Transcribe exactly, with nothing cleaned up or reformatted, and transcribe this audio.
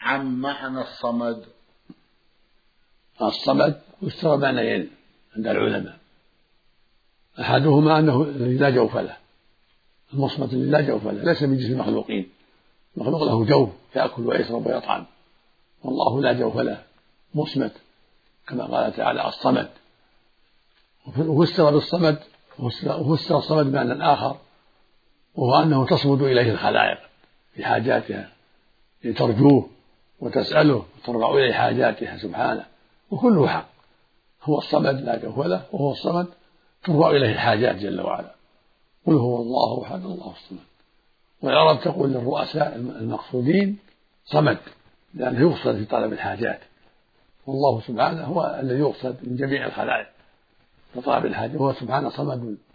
عن معنى الصمد. الصمد يستوى معنيين عند العلماء، أحدهما أنه الذي لا جوف له، المصمت الذي لا جوف له، ليس من جنس المخلوقين، المخلوق له جوف يأكل ويشرب ويطعم، والله لا جوف له مصمت كما قال تعالى الصمد. وفسر بالصمد وفسر الصمد بمعنى آخر، وهو أنه تصمد إليه الخلائق في حاجاتها لترجوه وتسأله وترفع إليه حاجاتها سبحانه، وكله حق. هو الصمد لا جوف له، وهو الصمد ترفع إليه الحاجات جل وعلا. قل هو الله أحد الله الصمد. والعرب تقول للرؤساء المقصودين صمد، لأنه يقصد في طلب الحاجات، والله سبحانه هو الذي يقصد من جميع الخلائق في طلب الحاجة، وهو سبحانه صمد